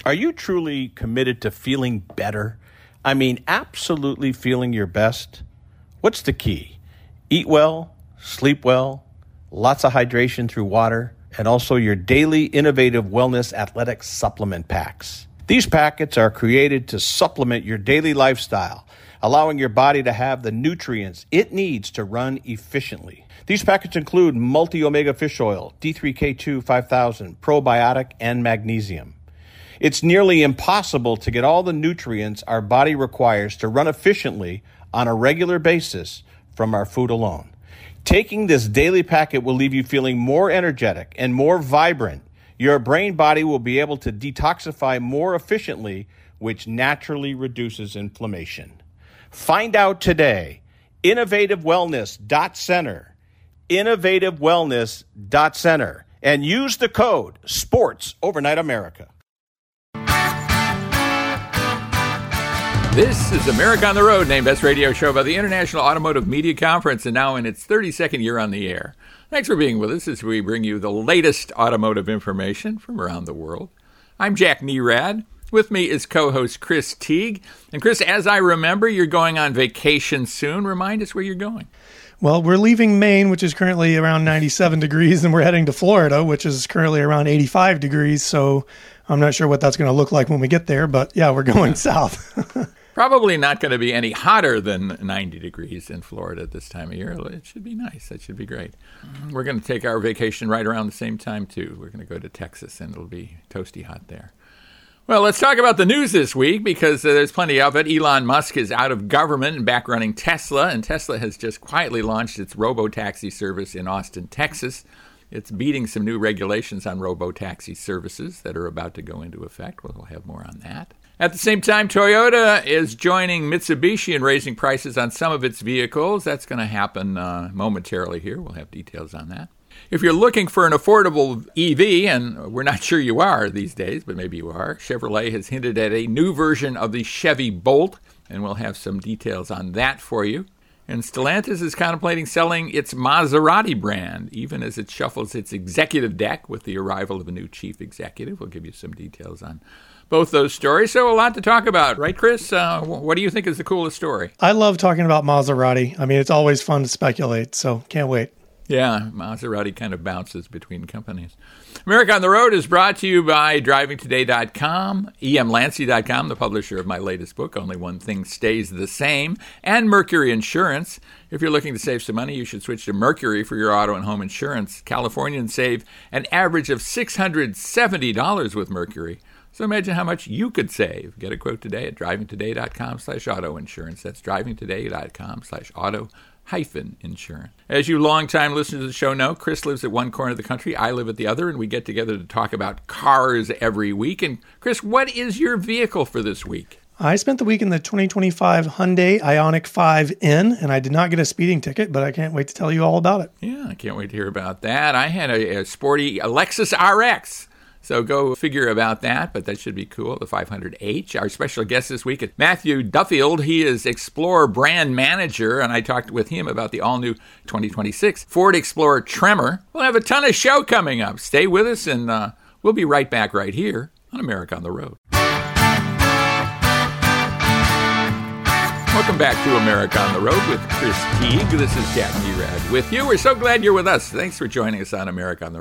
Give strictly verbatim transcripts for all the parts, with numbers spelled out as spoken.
Are you truly committed to feeling better? I mean, absolutely feeling your best? What's the key? Eat well, sleep well, lots of hydration through water, and also your daily innovative wellness athletic supplement packs. These packets are created to supplement your daily lifestyle, allowing your body to have the nutrients it needs to run efficiently. These packets include multi-omega fish oil, D three K two five thousand, probiotic, and magnesium. It's nearly impossible to get all the nutrients our body requires to run efficiently on a regular basis from our food alone. Taking this daily packet will leave you feeling more energetic and more vibrant. Your brain body will be able to detoxify more efficiently, which naturally reduces inflammation. Find out today. innovative wellness dot center. innovative wellness dot center. And use the code SPORTS Overnight America. This is America on the Road, named Best Radio Show by the International Automotive Media Conference, and now in its thirty-second year on the air. Thanks for being with us as we bring you the latest automotive information from around the world. I'm Jack Nerad. With me is co-host Chris Teague. And Chris, as I remember, you're going on vacation soon. Remind us where you're going. Well, we're leaving Maine, which is currently around ninety-seven degrees, and we're heading to Florida, which is currently around eighty-five degrees. So I'm not sure what that's going to look like when we get there, but yeah, we're going south. Probably not going to be any hotter than ninety degrees in Florida at this time of year. It should be nice. That should be great. We're going to take our vacation right around the same time, too. We're going to go to Texas, and it'll be toasty hot there. Well, let's talk about the news this week, because uh, there's plenty of it. Elon Musk is out of government and back running Tesla, and Tesla has just quietly launched its robo-taxi service in Austin, Texas. It's beating some new regulations on robo-taxi services that are about to go into effect. We'll have more on that. At the same time, Toyota is joining Mitsubishi in raising prices on some of its vehicles. That's going to happen uh, momentarily here. We'll have details on that. If you're looking for an affordable E V, and we're not sure you are these days, but maybe you are, Chevrolet has hinted at a new version of the Chevy Bolt, and we'll have some details on that for you. And Stellantis is contemplating selling its Maserati brand, even as it shuffles its executive deck with the arrival of a new chief executive. We'll give you some details on both those stories. So a lot to talk about, right, Chris? Uh, what do you think is the coolest story? I love talking about Maserati. I mean, it's always fun to speculate, so can't wait. Yeah, Maserati kind of bounces between companies. America on the Road is brought to you by driving today dot com, E M Lancy dot com, the publisher of my latest book, Only One Thing Stays the Same, and Mercury Insurance. If you're looking to save some money, you should switch to Mercury for your auto and home insurance. Californians save an average of six hundred seventy dollars with Mercury. So imagine how much you could save. Get a quote today at driving today dot com slash auto insurance. That's driving today dot com slash auto hyphen insurance. As you longtime listeners to the show know, Chris lives at one corner of the country, I live at the other, and we get together to talk about cars every week. And Chris, what is your vehicle for this week? I spent the week in the twenty twenty-five Hyundai Ioniq five N, and I did not get a speeding ticket, but I can't wait to tell you all about it. Yeah, I can't wait to hear about that. I had a, a sporty Lexus R X. So go figure about that, but that should be cool, the five hundred H. Our special guest this week is Matthew Duffield. He is Explorer brand manager, and I talked with him about the all-new twenty twenty-six Ford Explorer Tremor. We'll have a ton of show coming up. Stay with us, and uh, we'll be right back right here on America on the Road. Welcome back to America on the Road with Chris Teague. This is Jack Nerad with you. We're so glad you're with us. Thanks for joining us on America on the Road.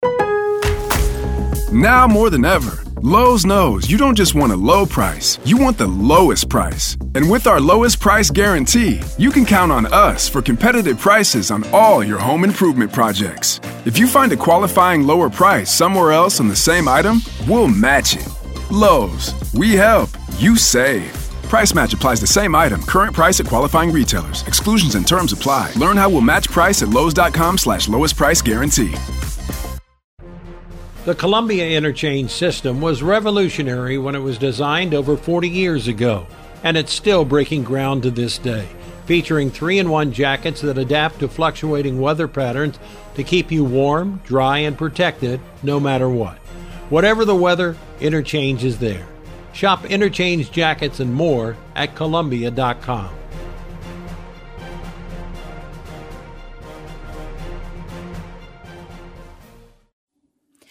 Now more than ever, Lowe's knows you don't just want a low price, you want the lowest price. And with our lowest price guarantee, you can count on us for competitive prices on all your home improvement projects. If you find a qualifying lower price somewhere else on the same item, we'll match it. Lowe's, we help, you save. Price match applies to same item, current price at qualifying retailers. Exclusions and terms apply. Learn how we'll match price at lowes.com slash lowest price guarantee. The Columbia Interchange system was revolutionary when it was designed over forty years ago, and it's still breaking ground to this day, featuring three in one jackets that adapt to fluctuating weather patterns to keep you warm, dry, and protected no matter what. Whatever the weather, Interchange is there. Shop Interchange jackets and more at Columbia dot com. Have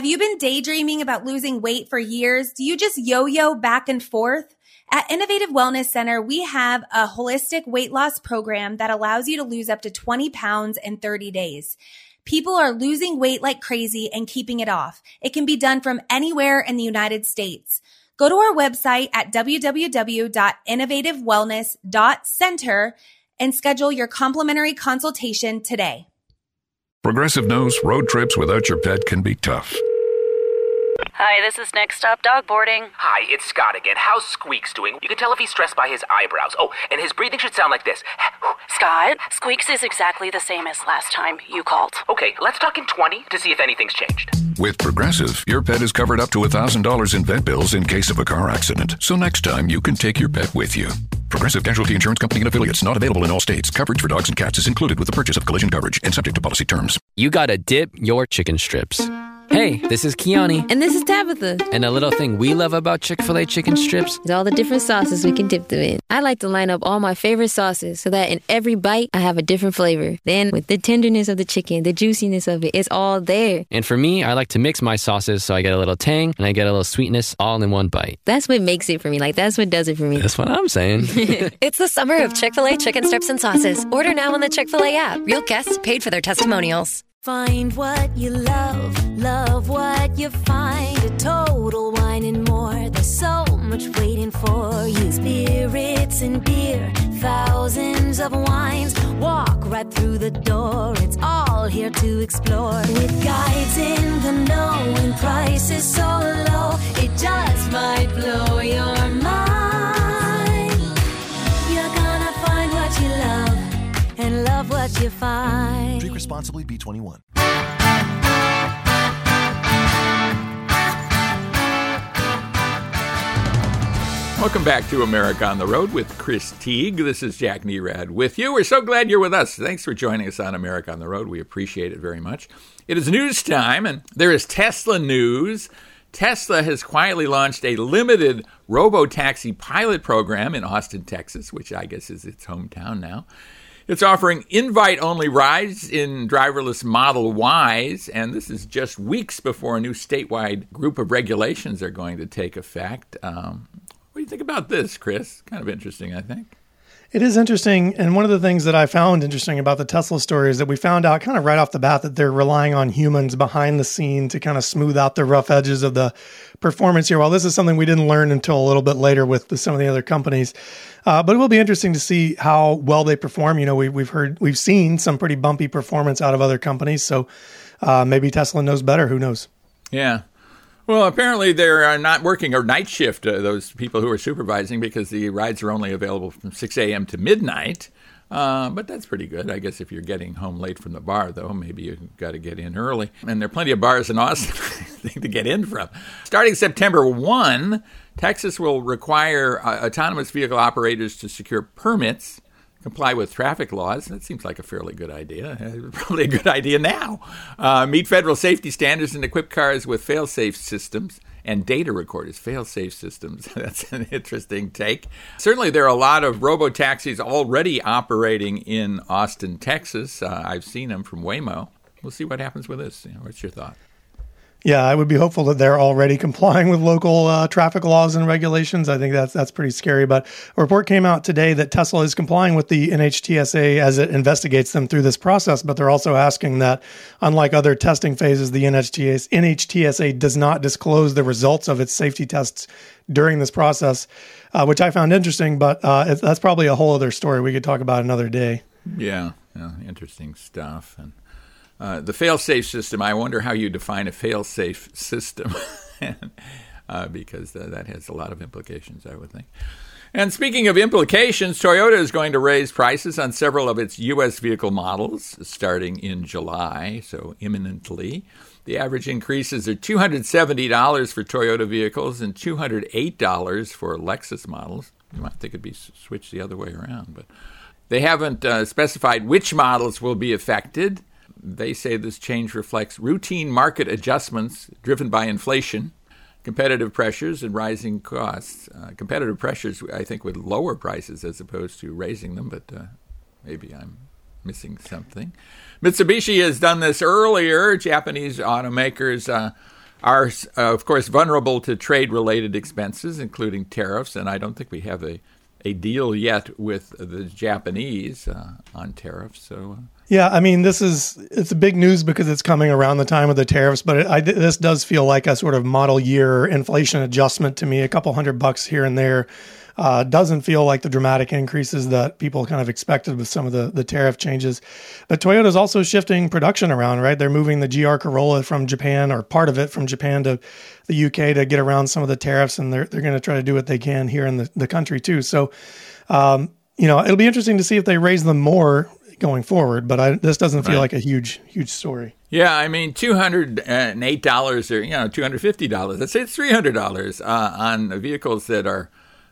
Have you been daydreaming about losing weight for years? Do you just yo-yo back and forth? At Innovative Wellness Center, we have a holistic weight loss program that allows you to lose up to twenty pounds in thirty days. People are losing weight like crazy and keeping it off. It can be done from anywhere in the United States. Go to our website at w w w dot innovative wellness dot center and schedule your complimentary consultation today. Progressive knows road trips without your pet can be tough. Hi, this is Next Stop Dog Boarding. Hi, it's Scott again. How's Squeaks doing? You can tell if he's stressed by his eyebrows. Oh, and his breathing should sound like this. Scott, Squeaks is exactly the same as last time you called. Okay, let's talk in twenty to see if anything's changed. With Progressive, your pet is covered up to one thousand dollars in vet bills in case of a car accident. So next time, you can take your pet with you. Progressive Casualty Insurance Company and affiliates, not available in all states. Coverage for dogs and cats is included with the purchase of collision coverage and subject to policy terms. You gotta dip your chicken strips. Hey, this is Kiani. And this is Tabitha. And a little thing we love about Chick-fil-A chicken strips is all the different sauces we can dip them in. I like to line up all my favorite sauces so that in every bite, I have a different flavor. Then, with the tenderness of the chicken, the juiciness of it, it's all there. And for me, I like to mix my sauces so I get a little tang and I get a little sweetness all in one bite. That's what makes it for me. Like, that's what does it for me. That's what I'm saying. It's the summer of Chick-fil-A chicken strips and sauces. Order now on the Chick-fil-A app. Real guests paid for their testimonials. Find what you love, love what you find. A Total Wine and More. There's so much waiting for you. Spirits and beer, thousands of wines. Walk right through the door. It's all here to explore. With guides in the know and prices so low, it just might blow your mind. You're gonna find what you love and love what you find. Drink responsibly, B twenty-one. Welcome back to America on the Road with Chris Teague. This is Jack Nerad with you. We're so glad you're with us. Thanks for joining us on America on the Road. We appreciate it very much. It is news time, and there is Tesla news. Tesla has quietly launched a limited robo-taxi pilot program in Austin, Texas, which I guess is its hometown now. It's offering invite-only rides in driverless Model Ys, and this is just weeks before a new statewide group of regulations are going to take effect. Um, what do you think about this, Chris? Kind of interesting, I think. It is interesting, and one of the things that I found interesting about the Tesla story is that we found out kind of right off the bat that they're relying on humans behind the scene to kind of smooth out the rough edges of the performance here. Well, this is something we didn't learn until a little bit later with the, some of the other companies, uh, but it will be interesting to see how well they perform. You know, we, we've heard, we've seen some pretty bumpy performance out of other companies, so uh, maybe Tesla knows better. Who knows? Yeah. Well, apparently they're not working a night shift, uh, those people who are supervising, because the rides are only available from six a.m. to midnight. Uh, but that's pretty good. I guess if you're getting home late from the bar, though, maybe you've got to get in early. And there are plenty of bars in Austin to get in from. Starting September first, Texas will require uh, autonomous vehicle operators to secure permits, comply with traffic laws. That seems like a fairly good idea. Probably a good idea now. Uh, meet federal safety standards and equip cars with fail-safe systems and data recorders. Fail-safe systems. That's an interesting take. Certainly there are a lot of robo-taxis already operating in Austin, Texas. Uh, I've seen them from Waymo. We'll see what happens with this. You know, what's your thought? Yeah, I would be hopeful that they're already complying with local uh, traffic laws and regulations. I think that's that's pretty scary. But a report came out today that Tesla is complying with the N H T S A as it investigates them through this process. But they're also asking that, unlike other testing phases, the N H T S A does not disclose the results of its safety tests during this process, uh, which I found interesting. But uh, it, that's probably a whole other story we could talk about another day. Yeah, yeah, interesting stuff. And Uh, the fail-safe system, I wonder how you define a fail-safe system, uh, because uh, that has a lot of implications, I would think. And speaking of implications, Toyota is going to raise prices on several of its U S vehicle models starting in July, so imminently. The average increases are two hundred seventy dollars for Toyota vehicles and two hundred eight dollars for Lexus models. You might think it'd be switched the other way around, but they haven't uh, specified which models will be affected. They say this change reflects routine market adjustments driven by inflation, competitive pressures, and rising costs. Uh, competitive pressures, I think, would lower prices as opposed to raising them, but uh, maybe I'm missing something. Mitsubishi has done this earlier. Japanese automakers uh, are, uh, of course, vulnerable to trade-related expenses, including tariffs, and I don't think we have a, a deal yet with the Japanese uh, on tariffs. So, uh, yeah, I mean, this is it's big news because it's coming around the time of the tariffs, but it, I, this does feel like a sort of model year inflation adjustment to me. A couple hundred bucks here and there uh, doesn't feel like the dramatic increases that people kind of expected with some of the, the tariff changes. But Toyota's also shifting production around, right? They're moving the G R Corolla from Japan, or part of it from Japan, to the U K to get around some of the tariffs, and they're they're going to try to do what they can here in the, the country too. So, um, you know, it'll be interesting to see if they raise them more going forward, but I, this doesn't feel right. like a huge, huge story. Yeah, I mean, two hundred eight dollars or, you know, two hundred fifty dollars. Let's say it's three hundred dollars uh, on vehicles that are,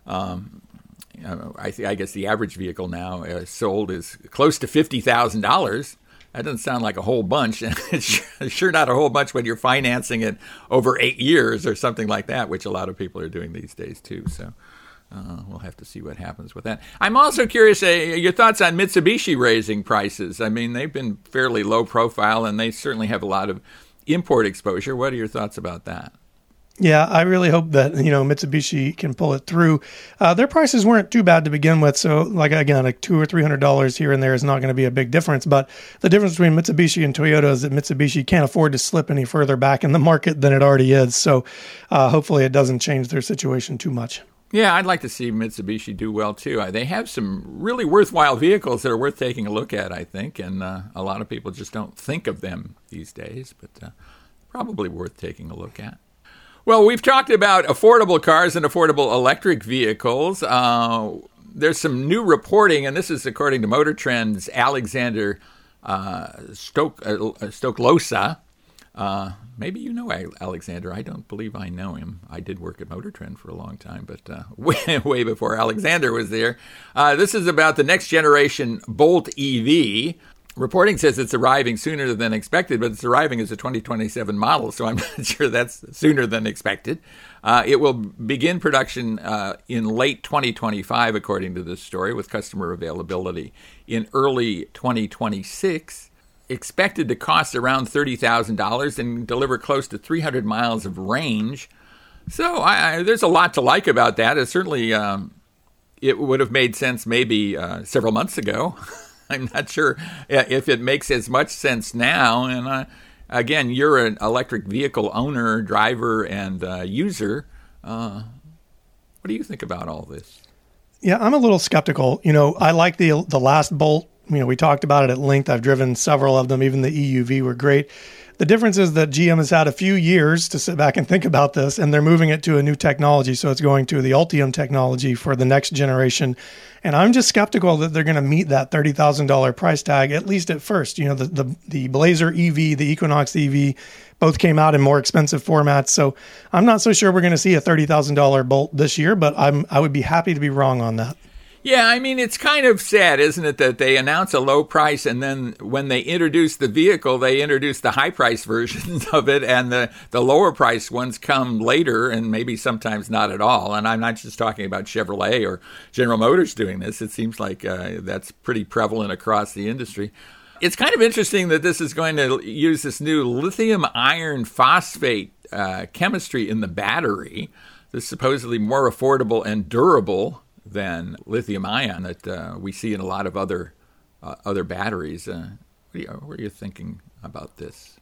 um, you know, I, th- I guess the average vehicle now uh, sold is close to fifty thousand dollars. That doesn't sound like a whole bunch. It's sure not a whole bunch when you're financing it over eight years or something like that, which a lot of people are doing these days too. So uh, we'll have to see what happens with that. I'm also curious, uh, your thoughts on Mitsubishi raising prices. I mean, they've been fairly low profile, and they certainly have a lot of import exposure. What are your thoughts about that? Yeah, I really hope that, you know, Mitsubishi can pull it through. Uh, their prices weren't too bad to begin with. So, like, again, like two or three hundred dollars here and there is not going to be a big difference. But the difference between Mitsubishi and Toyota is that Mitsubishi can't afford to slip any further back in the market than it already is. So, uh, hopefully it doesn't change their situation too much. Yeah, I'd like to see Mitsubishi do well, too. They have some really worthwhile vehicles that are worth taking a look at, I think. And uh, a lot of people just don't think of them these days, but uh, probably worth taking a look at. Well, we've talked about affordable cars and affordable electric vehicles. Uh, there's some new reporting, and this is according to Motor Trend's Alexander uh, Stok- uh, Stoklosa. Uh, maybe you know Alexander. I don't believe I know him. I did work at Motor Trend for a long time, but uh, way, way before Alexander was there. Uh, this is about the next generation Bolt E V. Reporting says it's arriving sooner than expected, but it's arriving as a twenty twenty-seven model, so I'm not sure that's sooner than expected. Uh, it will begin production uh, in late twenty twenty-five, according to this story, with customer availability in early twenty twenty-six. Expected to cost around thirty thousand dollars and deliver close to three hundred miles of range. So I, I, there's a lot to like about that. It certainly um, it would have made sense maybe uh, several months ago. I'm not sure if it makes as much sense now. And uh, again, you're an electric vehicle owner, driver, and uh, user. Uh, what do you think about all this? Yeah, I'm a little skeptical. You know, I like the the last Bolt. You know, we talked about it at length. I've driven several of them. Even the E U V were great. The difference is that G M has had a few years to sit back and think about this, and they're moving it to a new technology. So it's going to the Ultium technology for the next generation. And I'm just skeptical that they're going to meet that thirty thousand dollars price tag, at least at first. You know, the, the, the Blazer E V, the Equinox E V, both came out in more expensive formats. So I'm not so sure we're going to see a thirty thousand dollars Bolt this year, but I'm I would be happy to be wrong on that. Yeah, I mean, it's kind of sad, isn't it, that they announce a low price, and then when they introduce the vehicle, they introduce the high-price versions of it, and the, the lower-price ones come later, and maybe sometimes not at all. And I'm not just talking about Chevrolet or General Motors doing this. It seems like uh, that's pretty prevalent across the industry. It's kind of interesting that this is going to use this new lithium iron phosphate uh, chemistry in the battery. This is supposedly more affordable and durable than lithium ion that uh, we see in a lot of other uh, other batteries. Uh, what, are you, what are you thinking about this?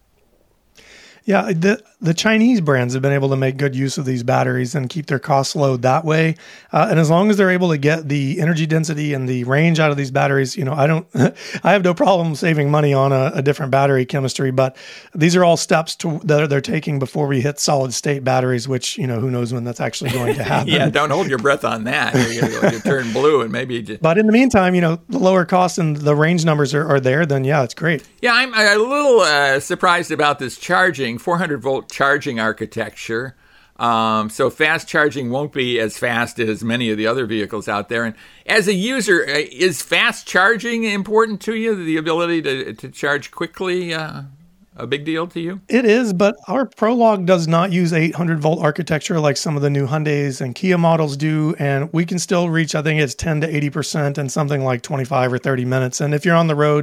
Yeah, the the Chinese brands have been able to make good use of these batteries and keep their costs low that way. Uh, and as long as they're able to get the energy density and the range out of these batteries, you know, I don't, I have no problem saving money on a, a different battery chemistry. But these are all steps to, that they're taking before we hit solid state batteries, which, you know, who knows when that's actually going to happen. Yeah, don't hold your breath on that. You're going to turn blue and maybe. Just... But in the meantime, you know, the lower costs and the range numbers are, are there. Then yeah, it's great. Yeah, I'm a little uh, surprised about this charging. four hundred volt charging architecture. Um, so fast charging won't be as fast as many of the other vehicles out there. And as a user, is fast charging important to you? The ability to, to charge quickly, uh, a big deal to you? It is, but our Prologue does not use eight hundred volt architecture like some of the new Hyundais and Kia models do. And we can still reach, I think it's ten to eighty percent in something like twenty-five or thirty minutes. And if you're on the road,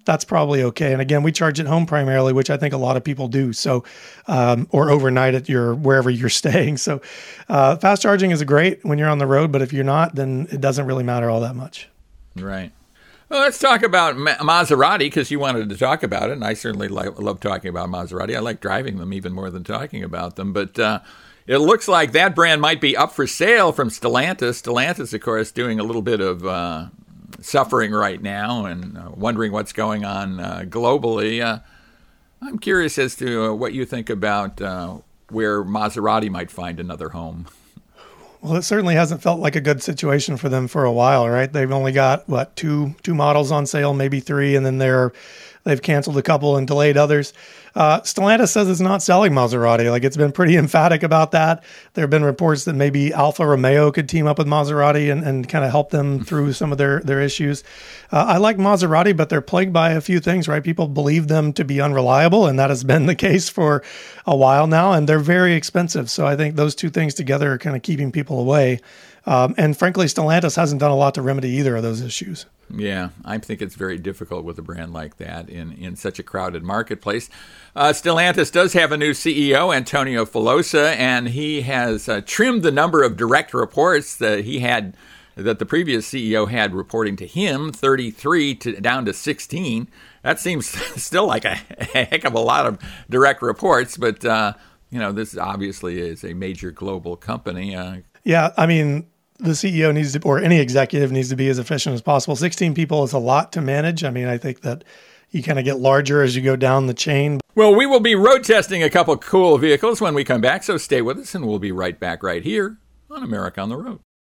that's probably okay. And again, we charge at home primarily, which I think a lot of people do. So, um, or overnight at your wherever you're staying. So, uh, fast charging is great when you're on the road, but if you're not, then it doesn't really matter all that much. Right. Well, let's talk about Ma- Maserati, because you wanted to talk about it, and I certainly li- love talking about Maserati. I like driving them even more than talking about them. But uh, it looks like that brand might be up for sale from Stellantis. Stellantis, of course, doing a little bit of uh, suffering right now and uh, wondering what's going on uh, globally. Uh, I'm curious as to uh, what you think about uh, where Maserati might find another home. Well, it certainly hasn't felt like a good situation for them for a while, right? They've only got, what, two two models on sale, maybe three, and then they're they've canceled a couple and delayed others. Uh, Stellantis says it's not selling Maserati. Like, it's been pretty emphatic about that. There have been reports that maybe Alfa Romeo could team up with Maserati and, and kind of help them through some of their, their issues. Uh, I like Maserati, but they're plagued by a few things, right? People believe them to be unreliable, and that has been the case for a while now, and they're very expensive. So I think those two things together are kind of keeping people away. Um, and frankly, Stellantis hasn't done a lot to remedy either of those issues. Yeah, I think it's very difficult with a brand like that in, in such a crowded marketplace. Uh, Stellantis does have a new C E O, Antonio Filosa, and he has uh, trimmed the number of direct reports that he had, that the previous C E O had reporting to him, thirty-three to down to sixteen. That seems still like a, a heck of a lot of direct reports, but uh, you know, this obviously is a major global company. Uh, yeah, I mean, the C E O needs to, or any executive needs to be as efficient as possible. sixteen people is a lot to manage. I mean, I think that you kind of get larger as you go down the chain. Well, we will be road testing a couple cool vehicles when we come back, so stay with us, and we'll be right back right here on America on the Road.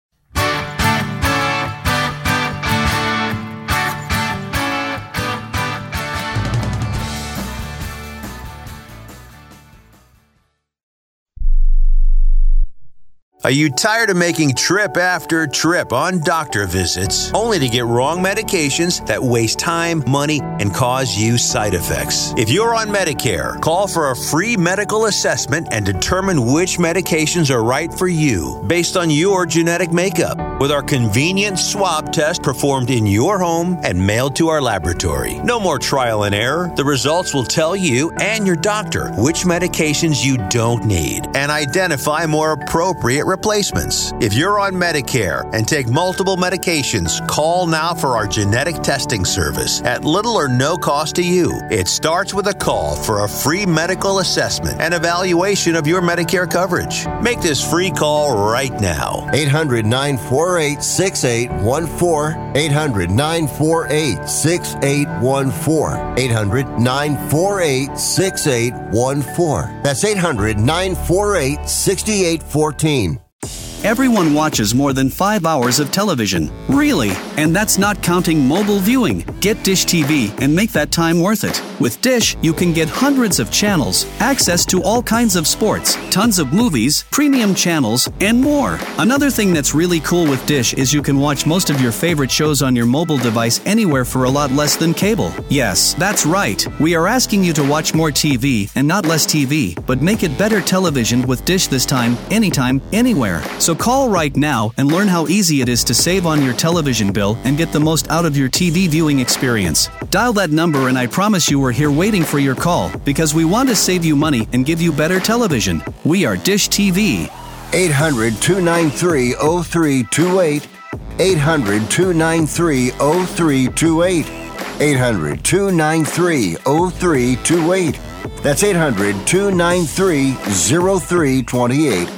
Are you tired of making trip after trip on doctor visits only to get wrong medications that waste time, money, and cause you side effects? If you're on Medicare, call for a free medical assessment and determine which medications are right for you based on your genetic makeup. With our convenient swab test performed in your home and mailed to our laboratory. No more trial and error. The results will tell you and your doctor which medications you don't need and identify more appropriate replacements. If you're on Medicare and take multiple medications, call now for our genetic testing service at little or no cost to you. It starts with a call for a free medical assessment and evaluation of your Medicare coverage. Make this free call right now. eight hundred, nine four eight, six eight one four. eight hundred, nine four eight, six eight one four. eight hundred, nine four eight, six eight one four. That's eight hundred, nine four eight, six eight one four. Everyone watches more than five hours of television. Really? And that's not counting mobile viewing. Get Dish T V and make that time worth it. With Dish, you can get hundreds of channels, access to all kinds of sports, tons of movies, premium channels, and more. Another thing that's really cool with Dish is you can watch most of your favorite shows on your mobile device anywhere for a lot less than cable. Yes, that's right. We are asking you to watch more T V and not less T V, but make it better television with Dish this time, anytime, anywhere. So call right now and learn how easy it is to save on your television bill and get the most out of your T V viewing experience. Dial that number and I promise you we're here waiting for your call because we want to save you money and give you better television. We are Dish T V. eight hundred, two nine three, oh three two eight. eight hundred, two nine three, oh three two eight. eight hundred, two nine three, oh three two eight. That's eight hundred, two nine three, oh three two eight.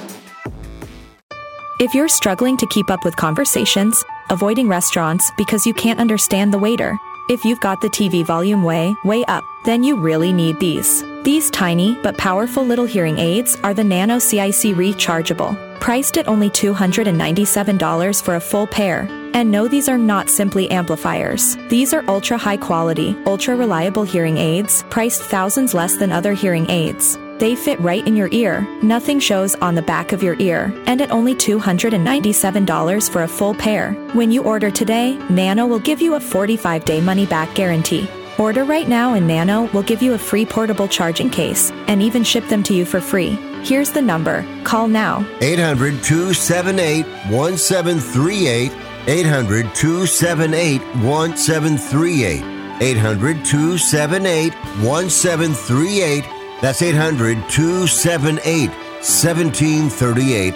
If you're struggling to keep up with conversations, avoiding restaurants because you can't understand the waiter, if you've got the T V volume way, way up, then you really need these. These tiny but powerful little hearing aids are the Nano C I C Rechargeable, priced at only two hundred ninety-seven dollars for a full pair. And no, these are not simply amplifiers. These are ultra high quality, ultra reliable hearing aids, priced thousands less than other hearing aids. They fit right in your ear, nothing shows on the back of your ear, and at only two hundred ninety-seven dollars for a full pair. When you order today, Nano will give you a forty-five day money-back guarantee. Order right now and Nano will give you a free portable charging case, and even ship them to you for free. Here's the number. Call now. eight hundred, two seven eight, one seven three eight. eight hundred, two seven eight, one seven three eight. eight hundred, two seven eight, one seven three eight. That's eight hundred, two seven eight, one seven three eight.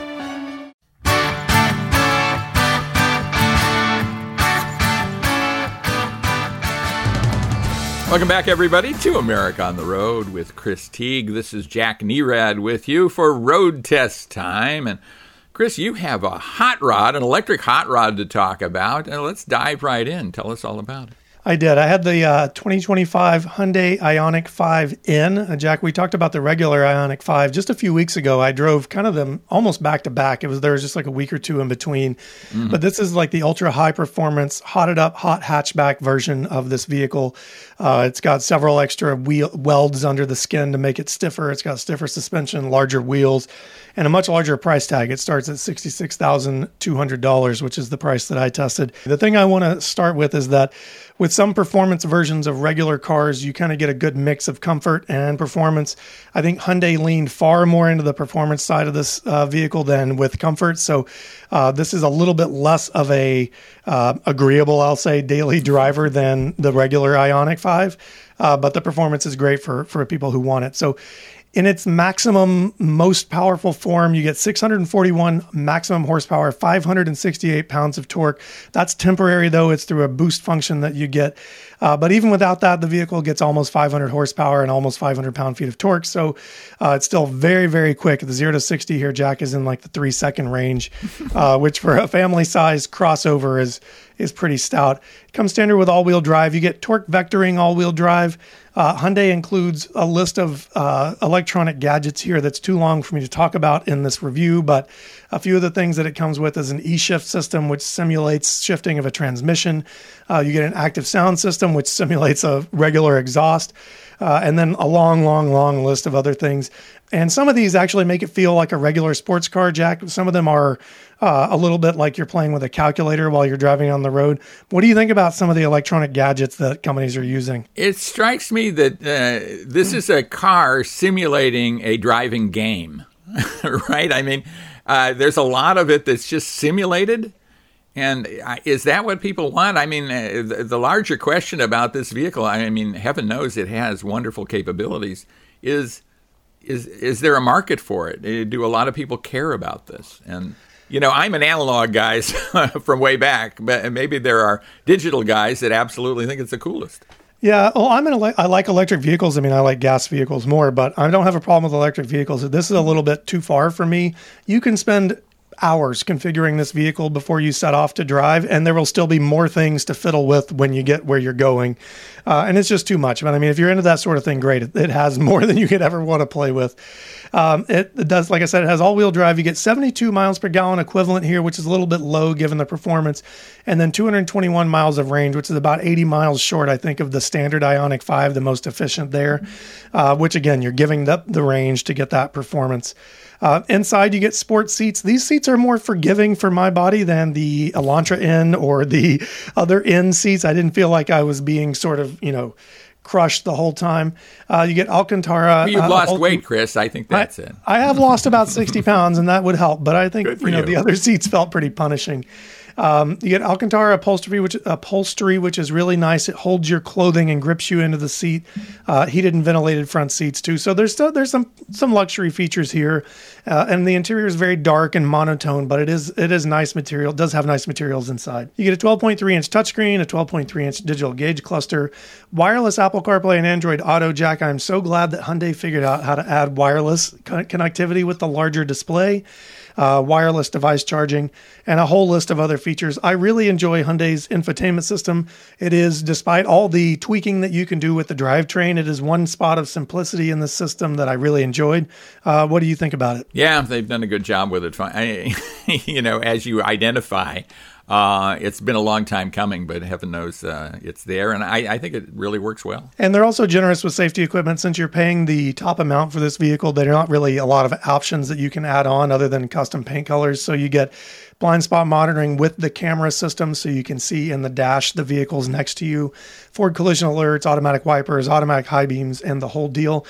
Welcome back, everybody, to America on the Road with Chris Teague. This is Jack Nerad with you for Road Test Time. And Chris, you have a hot rod, an electric hot rod to talk about. And let's dive right in. Tell us all about it. I did. I had the uh, twenty twenty-five Hyundai Ioniq five N. Uh, Jack, we talked about the regular Ioniq five just a few weeks ago. I drove kind of them almost back to back. It was there was just like a week or two in between. Mm-hmm. But this is like the ultra high performance, hotted up, hot hatchback version of this vehicle. Uh, it's got several extra wheel welds under the skin to make it stiffer. It's got stiffer suspension, larger wheels, and a much larger price tag. It starts at sixty-six thousand two hundred dollars, which is the price that I tested. The thing I want to start with is that with some performance versions of regular cars, you kind of get a good mix of comfort and performance. I think Hyundai leaned far more into the performance side of this uh, vehicle than with comfort. So uh, this is a little bit less of a uh, agreeable, I'll say, daily driver than the regular Ioniq five. Uh, but the performance is great for, for people who want it. So in its maximum, most powerful form, you get six hundred forty-one maximum horsepower, five hundred sixty-eight pounds of torque. That's temporary, though. It's through a boost function that you get. Uh, but even without that, the vehicle gets almost five hundred horsepower and almost five hundred pound-feet of torque. So uh, it's still very, very quick. The zero to sixty here, Jack, is in like the three-second range, uh, which for a family-sized crossover is is pretty stout. It comes standard with all-wheel drive. You get torque vectoring all-wheel drive. Uh, Hyundai includes a list of uh, electronic gadgets here that's too long for me to talk about in this review, but a few of the things that it comes with is an E-Shift system, which simulates shifting of a transmission. Uh, you get an active sound system, which simulates a regular exhaust, uh, and then a long, long, long list of other things. And some of these actually make it feel like a regular sports car, Jack. Some of them are uh, a little bit like you're playing with a calculator while you're driving on the road. What do you think about some of the electronic gadgets that companies are using? It strikes me that uh, this is a car simulating a driving game, right? I mean, uh, there's a lot of it that's just simulated. And is that what people want? I mean, uh, the larger question about this vehicle, I mean, heaven knows it has wonderful capabilities, is is is there a market for it? Do a lot of people care about this? And, you know, I'm an analog guy from way back, but maybe there are digital guys that absolutely think it's the coolest. Yeah, well, I'm an ele- I like electric vehicles. I mean, I like gas vehicles more, but I don't have a problem with electric vehicles. This is a little bit too far for me. You can spend hours configuring this vehicle before you set off to drive, and there will still be more things to fiddle with when you get where you're going. Uh, and it's just too much. But I mean, if you're into that sort of thing, great. It, it has more than you could ever want to play with. Um, it, it does, like I said, it has all-wheel drive. You get seventy-two miles per gallon equivalent here, which is a little bit low given the performance, and then two hundred twenty-one miles of range, which is about eighty miles short, I think, of the standard Ioniq five, the most efficient there, uh, which, again, you're giving the, the range to get that performance. Uh, inside, you get sports seats. These seats are more forgiving for my body than the Elantra N or the other N seats. I didn't feel like I was being sort of, you know, crushed the whole time. Uh, you get Alcantara. Well, you've uh, lost Al- weight, Chris. I think that's I, it. I have lost about sixty pounds, and that would help. But I think you know you. the other seats felt pretty punishing. Um, you get Alcantara upholstery, which upholstery, which is really nice. It holds your clothing and grips you into the seat. Uh, heated and ventilated front seats too. So there's still there's some some luxury features here, uh, and the interior is very dark and monotone, but it is it is nice material. It does have nice materials inside. You get a twelve point three inch touchscreen, a twelve point three inch digital gauge cluster, wireless Apple CarPlay and Android Auto. Jack, I'm so glad that Hyundai figured out how to add wireless con- connectivity with the larger display. Uh, wireless device charging, and a whole list of other features. I really enjoy Hyundai's infotainment system. It is, despite all the tweaking that you can do with the drivetrain, it is one spot of simplicity in the system that I really enjoyed. Uh, what do you think about it? Yeah, they've done a good job with it. I, you know, as you identify, uh, it's been a long time coming, but heaven knows uh, it's there, and I, I think it really works well. And they're also generous with safety equipment. Since you're paying the top amount for this vehicle, there are not really a lot of options that you can add on other than custom paint colors. So you get blind spot monitoring with the camera system, so you can see in the dash the vehicles next to you, forward collision alerts, automatic wipers, automatic high beams, and the whole deal.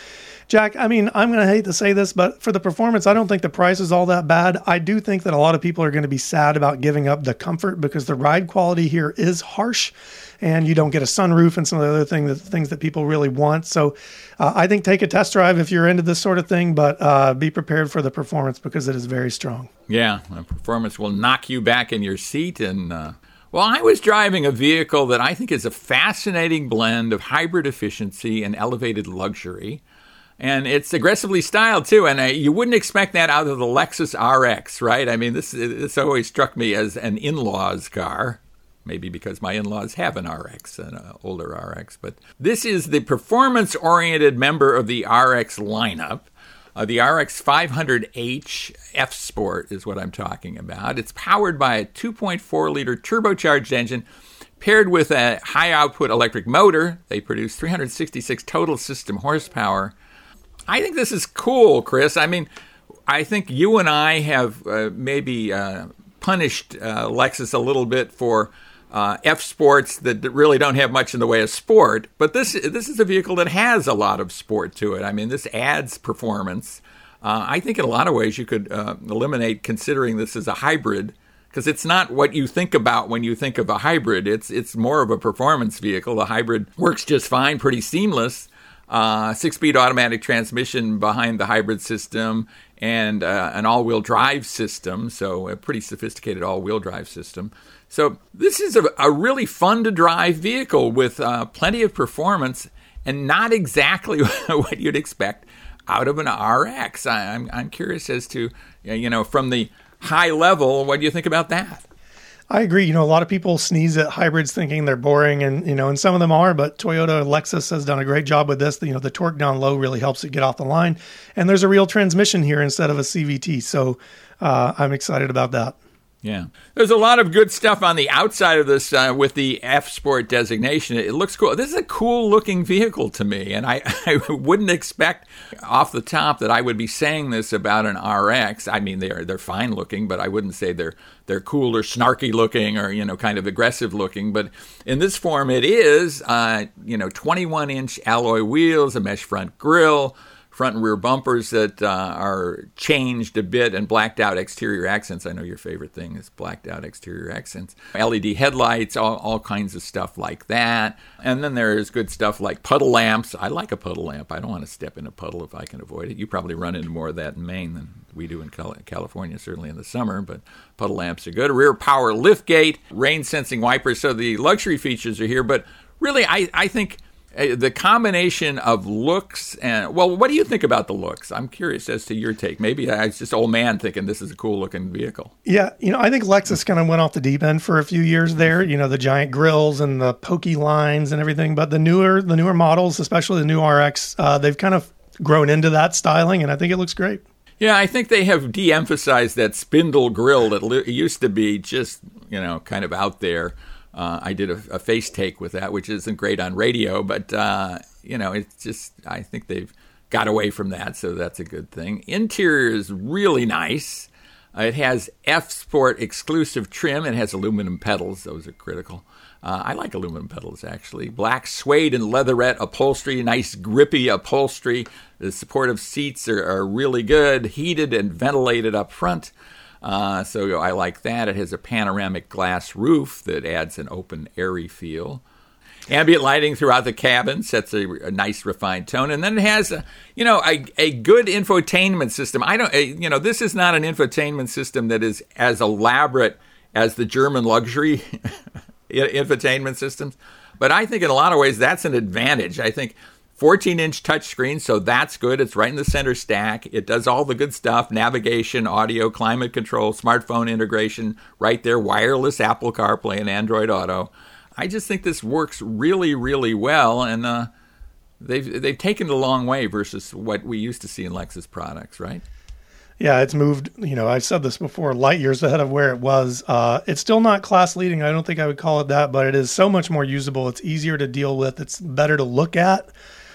Jack, I mean, I'm going to hate to say this, but for the performance, I don't think the price is all that bad. I do think that a lot of people are going to be sad about giving up the comfort because the ride quality here is harsh and you don't get a sunroof and some of the other thing, the things that people really want. So uh, I think take a test drive if you're into this sort of thing, but uh, be prepared for the performance because it is very strong. Yeah, the performance will knock you back in your seat. And uh, well, I was driving a vehicle that I think is a fascinating blend of hybrid efficiency and elevated luxury. And it's aggressively styled, too. And uh, you wouldn't expect that out of the Lexus R X, right? I mean, this, this always struck me as an in-laws car. Maybe because my in-laws have an R X, an uh, older R X. But this is the performance-oriented member of the R X lineup. Uh, the R X five hundred H F Sport is what I'm talking about. It's powered by a two point four liter turbocharged engine paired with a high-output electric motor. They produce three hundred sixty-six total system horsepower. I think this is cool, Chris. I mean, I think you and I have uh, maybe uh, punished uh, Lexus a little bit for Uh, F Sports that really don't have much in the way of sport, but this this is a vehicle that has a lot of sport to it. I mean, this adds performance. Uh, I think in a lot of ways you could uh, eliminate considering this as a hybrid because it's not what you think about when you think of a hybrid. It's it's more of a performance vehicle. The hybrid works just fine, pretty seamless. Uh, six-speed automatic transmission behind the hybrid system and uh, an all-wheel drive system, so a pretty sophisticated all-wheel drive system. So this is a, a really fun-to-drive vehicle with uh, plenty of performance and not exactly what you'd expect out of an R X. I, I'm, I'm curious as to, you know, from the high level, what do you think about that? I agree. You know, a lot of people sneeze at hybrids thinking they're boring and, you know, and some of them are, but Toyota Lexus has done a great job with this. You know, the torque down low really helps it get off the line. And there's a real transmission here instead of a C V T. So uh, I'm excited about that. Yeah. There's a lot of good stuff on the outside of this uh, with the F Sport designation. It looks cool. This is a cool looking vehicle to me. And I, I wouldn't expect off the top that I would be saying this about an R X. I mean, they're they're fine looking, but I wouldn't say they're they're cool or snarky looking or, you know, kind of aggressive looking. But in this form, it is, uh, you know, twenty-one inch alloy wheels, a mesh front grille, front and rear bumpers that uh, are changed a bit, and blacked out exterior accents. I know your favorite thing is blacked out exterior accents. L E D headlights, all, all kinds of stuff like that. And then there's good stuff like puddle lamps. I like a puddle lamp. I don't want to step in a puddle if I can avoid it. You probably run into more of that in Maine than we do in California, certainly in the summer, but puddle lamps are good. A rear power liftgate, rain sensing wipers. So the luxury features are here, but really I, I think the combination of looks and, well, what do you think about the looks? I'm curious as to your take. Maybe I was just old man thinking this is a cool looking vehicle. Yeah, you know, I think Lexus kind of went off the deep end for a few years there. You know, the giant grills and the pokey lines and everything. But the newer, the newer models, especially the new R X, uh, they've kind of grown into that styling, and I think it looks great. Yeah, I think they have de-emphasized that spindle grill that li- used to be just, you know, kind of out there. Uh, I did a, a face take with that, which isn't great on radio, but, uh, you know, it's just, I think they've got away from that, so that's a good thing. Interior is really nice. Uh, it has F Sport exclusive trim. It has aluminum pedals. Those are critical. Uh, I like aluminum pedals, actually. Black suede and leatherette upholstery, nice grippy upholstery. The supportive seats are, are really good, heated and ventilated up front. Uh, so I like that. It has a panoramic glass roof that adds an open, airy feel. Ambient lighting throughout the cabin sets a, a nice, refined tone. And then it has, a, you know, a, a good infotainment system. I don't, a, you know, this is not an infotainment system that is as elaborate as the German luxury infotainment systems. But I think in a lot of ways that's an advantage. I think fourteen inch touchscreen, so that's good. It's right in the center stack. It does all the good stuff, navigation, audio, climate control, smartphone integration, right there, wireless Apple CarPlay and Android Auto. I just think this works really, really well, and uh, they've they've taken it a long way versus what we used to see in Lexus products, right? Yeah, it's moved, you know, I've said this before, light years ahead of where it was. Uh, it's still not class leading. I don't think I would call it that, but it is so much more usable. It's easier to deal with. It's better to look at.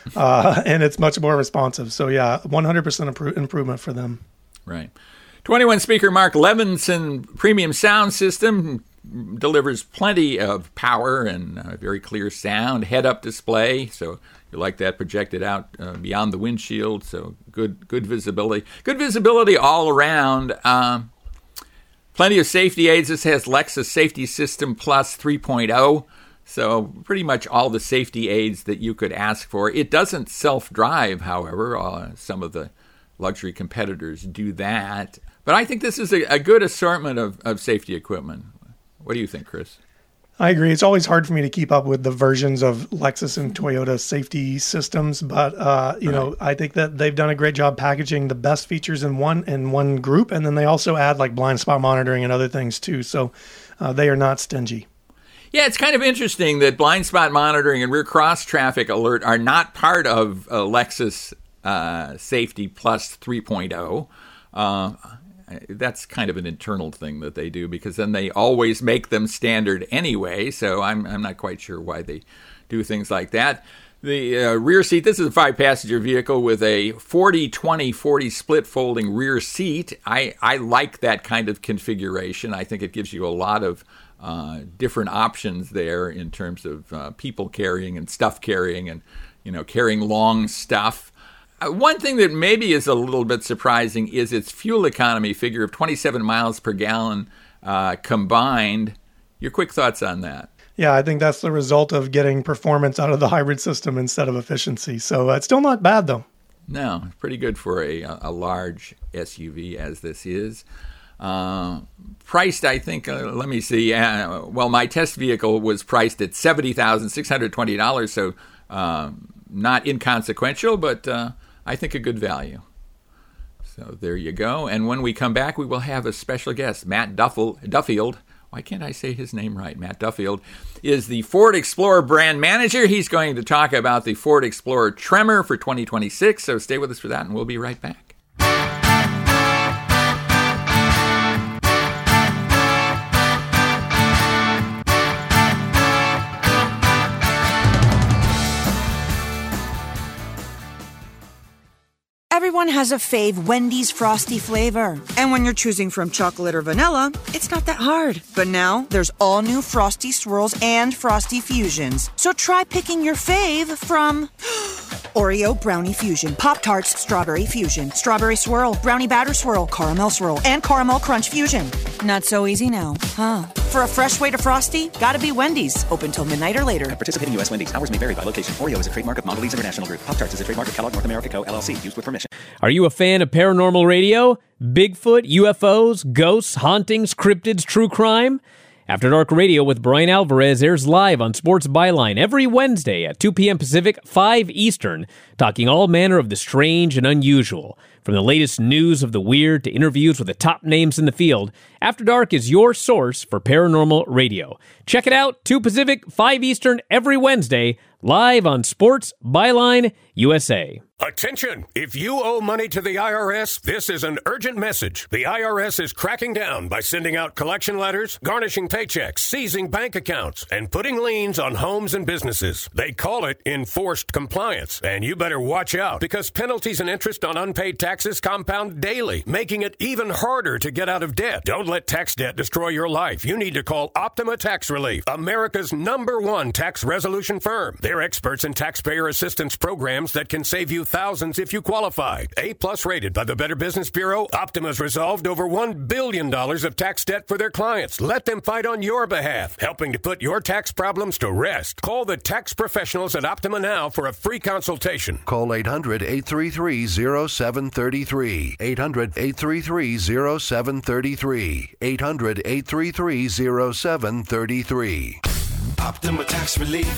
Uh, and it's much more responsive. So, yeah, one hundred percent impro- improvement for them. Right. twenty-one speaker Mark Levinson premium sound system, delivers plenty of power and uh, very clear sound, head-up display, so you like that projected out uh, beyond the windshield, so good good visibility. Good visibility all around. Um, plenty of safety aids. This has Lexus Safety System Plus three point oh, so pretty much all the safety aids that you could ask for. It doesn't self-drive, however. Uh, some of the luxury competitors do that. But I think this is a, a good assortment of, of safety equipment. What do you think, Chris? I agree. It's always hard for me to keep up with the versions of Lexus and Toyota safety systems, but uh, you right. know, I think that they've done a great job packaging the best features in one in one group, and then they also add like blind spot monitoring and other things too. So uh, they are not stingy. Yeah, it's kind of interesting that blind spot monitoring and rear cross traffic alert are not part of uh, Lexus uh, Safety Plus three point oh. Uh, That's kind of an internal thing that they do, because then they always make them standard anyway. So I'm I'm not quite sure why they do things like that. The uh, rear seat, this is a five-passenger vehicle with a forty twenty forty split folding rear seat. I, I like that kind of configuration. I think it gives you a lot of uh, different options there in terms of uh, people carrying and stuff carrying and, you know, carrying long stuff. Uh, one thing that maybe is a little bit surprising is its fuel economy figure of twenty-seven miles per gallon uh, combined. Your quick thoughts on that? Yeah, I think that's the result of getting performance out of the hybrid system instead of efficiency. So uh, it's still not bad, though. No, pretty good for a, a large S U V as this is. Uh, priced, I think, uh, let me see. Uh, well, my test vehicle was priced at seventy thousand six hundred twenty dollars, so uh, not inconsequential, but uh, I think a good value. So there you go. And when we come back, we will have a special guest, Matt Duffel, Duffield. Why can't I say his name right? Matt Duffield is the Ford Explorer brand manager. He's going to talk about the Ford Explorer Tremor for twenty twenty-six. So stay with us for that, and we'll be right back. Everyone has a fave Wendy's Frosty flavor. And when you're choosing from chocolate or vanilla, it's not that hard. But now, there's all new Frosty Swirls and Frosty Fusions. So try picking your fave from Oreo Brownie Fusion, Pop-Tarts Strawberry Fusion, Strawberry Swirl, Brownie Batter Swirl, Caramel Swirl, and Caramel Crunch Fusion. Not so easy now, huh? For a fresh way to Frosty, gotta be Wendy's. Open till midnight or later. At participating U S Wendy's. Hours may vary by location. Oreo is a trademark of Mondelez International Group. Pop-Tarts is a trademark of Kellogg North America Co., L L C. Used with permission. Are you a fan of paranormal radio? Bigfoot, U F Os, ghosts, hauntings, cryptids, true crime? After Dark Radio with Brian Alvarez airs live on Sports Byline every Wednesday at two p.m. Pacific, five Eastern, talking all manner of the strange and unusual. From the latest news of the weird to interviews with the top names in the field, After Dark is your source for paranormal radio. Check it out, two Pacific, five Eastern, every Wednesday, live on Sports Byline U S A. Attention! If you owe money to the I R S, this is an urgent message. The I R S is cracking down by sending out collection letters, garnishing paychecks, seizing bank accounts, and putting liens on homes and businesses. They call it enforced compliance. And you better watch out, because penalties and interest on unpaid taxes compound daily, making it even harder to get out of debt. Don't let tax debt destroy your life. You need to call Optima Tax Relief, America's number one tax resolution firm. They're experts in taxpayer assistance programs that can save you thousands if you qualify. A-plus rated by the Better Business Bureau, Optima's resolved over one billion dollars of tax debt for their clients. Let them fight on your behalf, helping to put your tax problems to rest. Call the tax professionals at Optima now for a free consultation. Call eight hundred, eight three three, zero seven three three. eight hundred, eight three three, zero seven three three. eight hundred, eight three three, zero seven three three. Optima Tax Relief.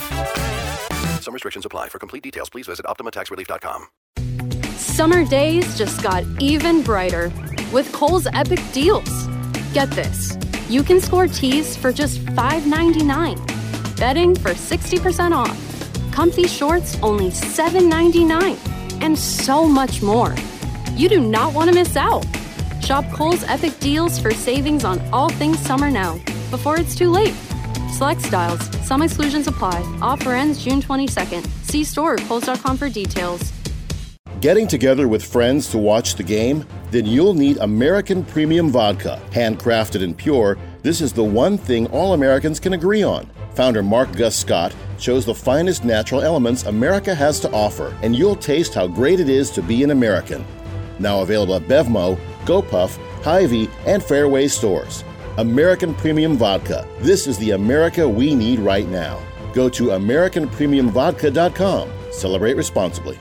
Some restrictions apply. For complete details, please visit optima tax relief dot com. Summer days just got even brighter with Kohl's Epic Deals. Get this. You can score tees for just five ninety-nine. Bedding for sixty percent off. Comfy shorts only seven ninety-nine. And so much more. You do not want to miss out. Shop Kohl's Epic Deals for savings on all things summer now, before it's too late. Select styles. Some exclusions apply. Offer ends June twenty-second. See store at kohls dot com for details. Getting together with friends to watch the game? Then you'll need American Premium Vodka. Handcrafted and pure, This is the one thing all Americans can agree on. Founder Mark Gus Scott chose the finest natural elements America has to offer, and you'll taste how great it is to be an American. Now available at Bevmo, GoPuff, Hy-Vee, and Fairway stores. American Premium Vodka. This is the America we need right now. Go to American Premium Vodka dot com. Celebrate responsibly.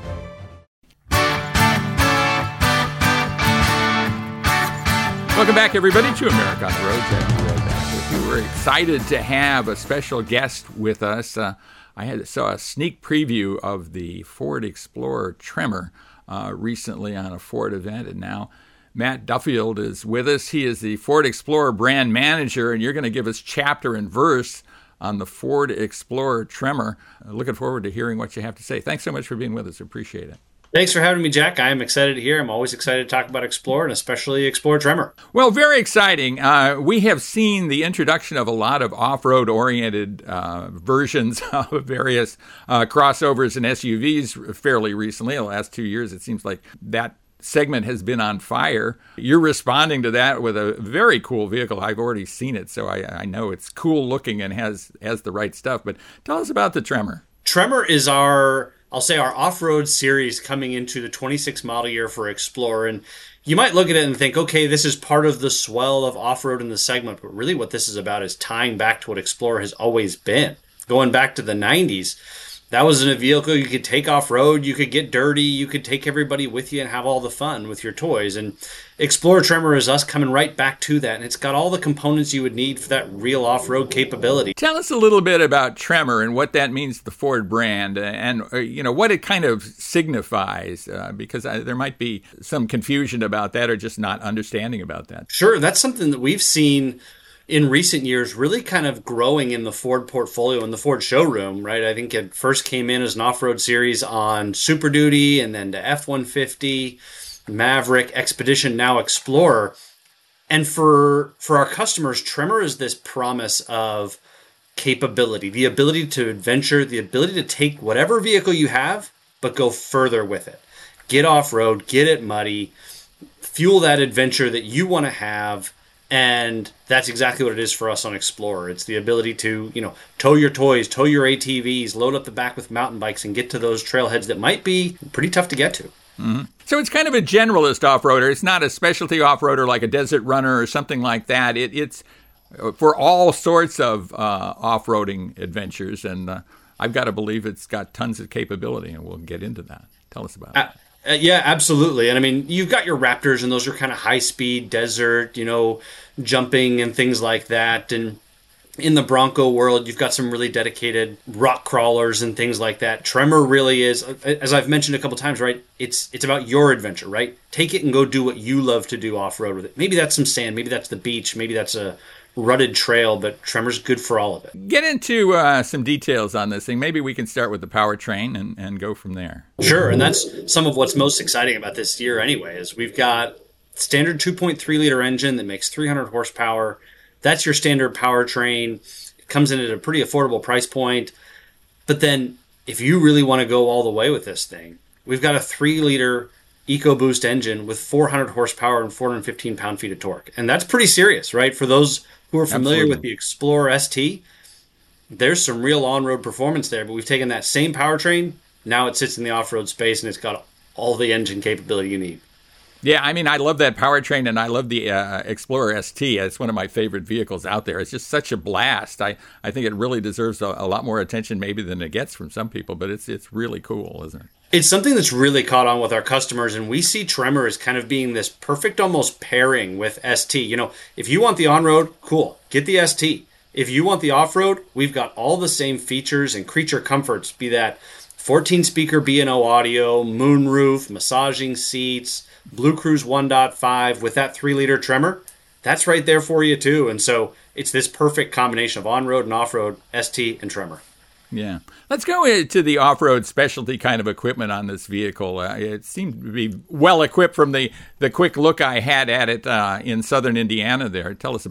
Welcome back, everybody, to America on the Road. Jack back with you. We're excited to have a special guest with us. Uh, I had saw a sneak preview of the Ford Explorer Tremor uh, recently on a Ford event, and now Matt Duffield is with us. He is the Ford Explorer brand manager, and you're going to give us chapter and verse on the Ford Explorer Tremor. Uh, looking forward to hearing what you have to say. Thanks so much for being with us. Appreciate it. Thanks for having me, Jack. I am excited to hear. I'm always excited to talk about Explorer, and especially Explorer Tremor. Well, very exciting. Uh, we have seen the introduction of a lot of off-road oriented uh, versions of various uh, crossovers and S U Vs fairly recently. The last two years, it seems like that segment has been on fire. You're responding to that with a very cool vehicle. I've already seen it, so I, I know it's cool looking and has, has the right stuff. But tell us about the Tremor. Tremor is our... I'll say our off-road series coming into the twenty-six model year for Explorer. And you might look at it and think, okay, this is part of the swell of off-road in the segment. But really what this is about is tying back to what Explorer has always been. Going back to the nineties, that was in a vehicle you could take off-road, you could get dirty, you could take everybody with you and have all the fun with your toys. And Explorer Tremor is us coming right back to that. And it's got all the components you would need for that real off-road capability. Tell us a little bit about Tremor and what that means to the Ford brand and, uh, you know, what it kind of signifies, uh, because I, there might be some confusion about that or just not understanding about that. Sure. That's something that we've seen in recent years really kind of growing in the Ford portfolio, in the Ford showroom, right? I think it first came in as an off-road series on Super Duty and then to F one fifty, Maverick, Expedition, now Explorer. And for for our customers, Tremor is this promise of capability, the ability to adventure, the ability to take whatever vehicle you have, but go further with it. Get off-road, get it muddy, fuel that adventure that you want to have. And that's exactly what it is for us on Explorer. It's the ability to, you know, tow your toys, tow your A T Vs, load up the back with mountain bikes, and get to those trailheads that might be pretty tough to get to. Mm-hmm. So it's kind of a generalist off-roader. It's not a specialty off-roader like a Desert Runner or something like that. It, it's for all sorts of uh, off-roading adventures, and uh, I've got to believe it's got tons of capability, and we'll get into that. Tell us about uh, it. Uh, yeah, absolutely. And I mean, you've got your Raptors, and those are kind of high-speed desert, you know, jumping and things like that. And in the Bronco world, you've got some really dedicated rock crawlers and things like that. Tremor really is, as I've mentioned a couple times, right? It's it's about your adventure, right? Take it and go do what you love to do off-road with it. Maybe that's some sand, maybe that's the beach, maybe that's a rutted trail, but Tremor's good for all of it. Get into uh, some details on this thing. Maybe we can start with the powertrain and, and go from there. Sure, and that's some of what's most exciting about this year anyway, is we've got standard two point three liter engine that makes three hundred horsepower. That's your standard powertrain. It comes in at a pretty affordable price point. But then if you really want to go all the way with this thing, we've got a three liter EcoBoost engine with four hundred horsepower and four hundred fifteen pound-feet of torque. And that's pretty serious, right? For those who are familiar Absolutely. With the Explorer S T, there's some real on-road performance there. But we've taken that same powertrain, now it sits in the off-road space, and it's got all the engine capability you need. Yeah, I mean, I love that powertrain, and I love the uh, Explorer S T. It's one of my favorite vehicles out there. It's just such a blast. I, I think it really deserves a, a lot more attention maybe than it gets from some people, but it's it's really cool, isn't it? It's something that's really caught on with our customers, and we see Tremor as kind of being this perfect almost pairing with S T. You know, if you want the on-road, cool, get the S T. If you want the off-road, we've got all the same features and creature comforts, be that fourteen speaker B and O audio, moonroof, massaging seats, Blue Cruise one point five with that three liter Tremor. That's right there for you too. And so it's this perfect combination of on-road and off-road, S T and Tremor. Yeah. Let's go to the off-road specialty kind of equipment on this vehicle. Uh, it seemed to be well equipped from the, the quick look I had at it uh, in southern Indiana there. Tell us about it.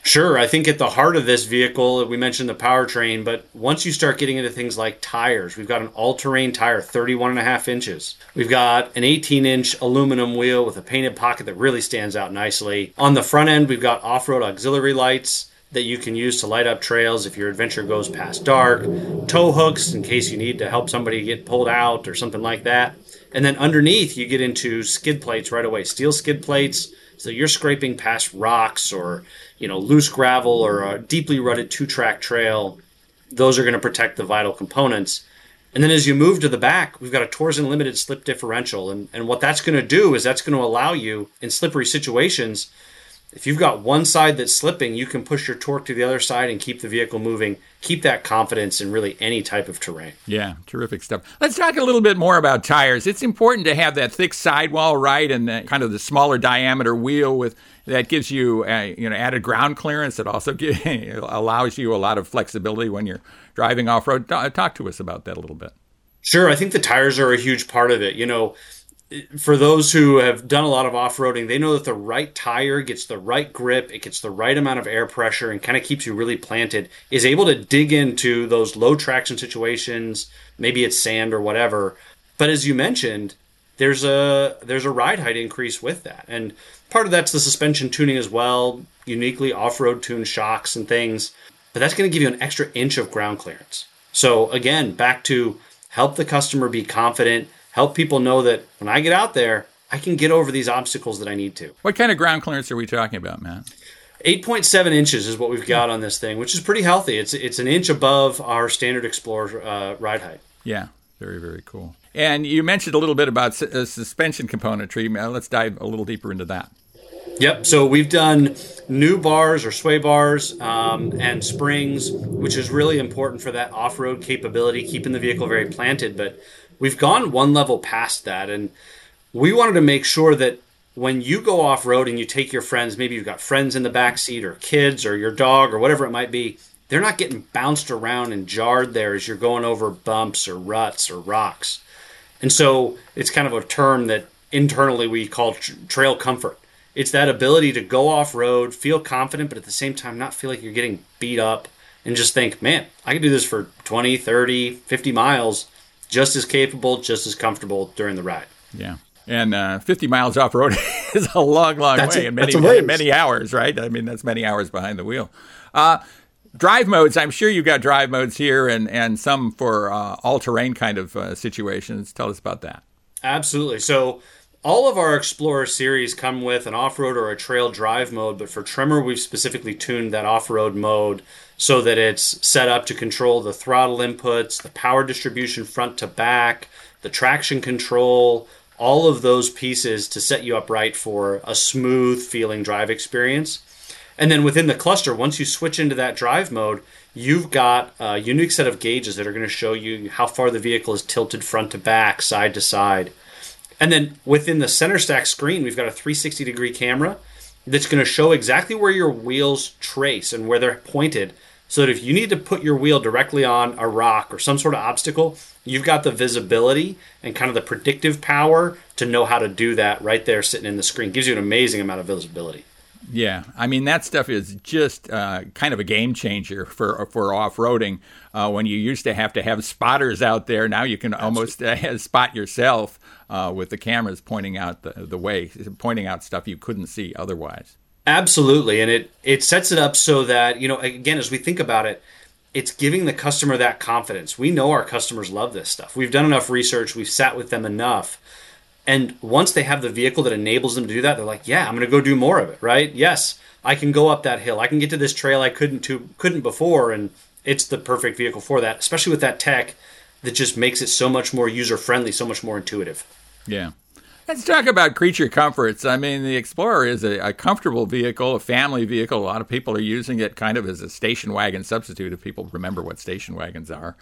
Sure. I think at the heart of this vehicle, we mentioned the powertrain, but once you start getting into things like tires, we've got an all-terrain tire, thirty-one and a half inches. We've got an eighteen inch aluminum wheel with a painted pocket that really stands out nicely. On the front end, we've got off-road auxiliary lights that you can use to light up trails if your adventure goes past dark, tow hooks in case you need to help somebody get pulled out or something like that. And then underneath, you get into skid plates right away, steel skid plates. So you're scraping past rocks or, you know, loose gravel or a deeply rutted two-track trail. Those are going to protect the vital components. And then as you move to the back, we've got a Torsen limited slip differential. And, and what that's going to do is that's going to allow you in slippery situations, if you've got one side that's slipping, you can push your torque to the other side and keep the vehicle moving, keep that confidence in really any type of terrain. Yeah, terrific stuff. Let's talk a little bit more about tires. It's important to have that thick sidewall, right, and the, kind of the smaller diameter wheel with that gives you uh, you know added ground clearance. It also gives, allows you a lot of flexibility when you're driving off-road. Talk to us about that a little bit. Sure, I think the tires are a huge part of it. You know, for those who have done a lot of off-roading, they know that the right tire gets the right grip, it gets the right amount of air pressure and kind of keeps you really planted, is able to dig into those low traction situations, maybe it's sand or whatever. But as you mentioned, there's a there's a ride height increase with that. And part of that's the suspension tuning as well, uniquely off-road tuned shocks and things. But that's going to give you an extra inch of ground clearance. So again, back to help the customer be confident, help people know that when I get out there, I can get over these obstacles that I need to. What kind of ground clearance are we talking about, Matt? eight point seven inches is what we've got on this thing, which is pretty healthy. It's it's an inch above our standard Explorer uh, ride height. Yeah, very, very cool. And you mentioned a little bit about su- uh, suspension componentry. Let's dive a little deeper into that. Yep. So we've done new bars or sway bars um, and springs, which is really important for that off-road capability, keeping the vehicle very planted. But we've gone one level past that, and we wanted to make sure that when you go off-road and you take your friends, maybe you've got friends in the back seat or kids or your dog or whatever it might be, they're not getting bounced around and jarred there as you're going over bumps or ruts or rocks. And so it's kind of a term that internally we call tr- trail comfort. It's that ability to go off-road, feel confident, but at the same time not feel like you're getting beat up and just think, man, I can do this for twenty, thirty, fifty miles, just as capable, just as comfortable during the ride. Yeah. And uh, fifty miles off-road is a long, long that's way a, and many, many, many hours, right? I mean, that's many hours behind the wheel. Uh, drive modes, I'm sure you've got drive modes here and, and some for uh, all-terrain kind of uh, situations. Tell us about that. Absolutely. So all of our Explorer series come with an off-road or a trail drive mode, but for Tremor, we've specifically tuned that off-road mode so that it's set up to control the throttle inputs, the power distribution front to back, the traction control, all of those pieces to set you up right for a smooth feeling drive experience. And then within the cluster, once you switch into that drive mode, you've got a unique set of gauges that are going to show you how far the vehicle is tilted front to back, side to side. And then within the center stack screen, we've got a three sixty degree camera that's going to show exactly where your wheels trace and where they're pointed, so that if you need to put your wheel directly on a rock or some sort of obstacle, you've got the visibility and kind of the predictive power to know how to do that right there sitting in the screen. Gives you an amazing amount of visibility. Yeah, I mean, that stuff is just uh, kind of a game changer for for off-roading. Uh, when you used to have to have spotters out there, now you can almost uh, spot yourself uh, with the cameras pointing out the, the way, pointing out stuff you couldn't see otherwise. Absolutely, and it, it sets it up so that, you know, again, as we think about it, it's giving the customer that confidence. We know our customers love this stuff. We've done enough research, we've sat with them enough. And once they have the vehicle that enables them to do that, they're like, yeah, I'm going to go do more of it, right? Yes, I can go up that hill. I can get to this trail I couldn't to, couldn't before, and it's the perfect vehicle for that, especially with that tech that just makes it so much more user-friendly, so much more intuitive. Yeah. Let's talk about creature comforts. I mean, the Explorer is a, a comfortable vehicle, a family vehicle. A lot of people are using it kind of as a station wagon substitute, if people remember what station wagons are.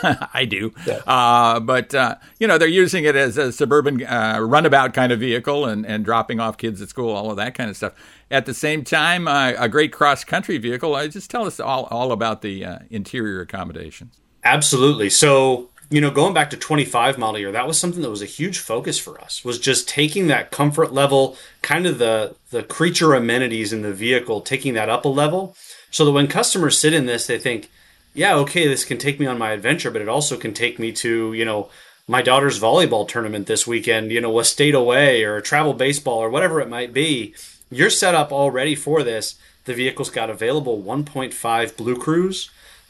I do. Yeah. Uh, but, uh, you know, they're using it as a suburban uh, runabout kind of vehicle and, and dropping off kids at school, all of that kind of stuff. At the same time, uh, a great cross-country vehicle. Uh, just tell us all, all about the uh, interior accommodations. Absolutely. So you know, going back to twenty-five model year, that was something that was a huge focus for us, was just taking that comfort level, kind of the, the creature amenities in the vehicle, taking that up a level so that when customers sit in this, they think, yeah, okay, this can take me on my adventure, but it also can take me to, you know, my daughter's volleyball tournament this weekend, you know, a state away or travel baseball or whatever it might be. You're set up already for this. The vehicle's got available one point five Blue Cruise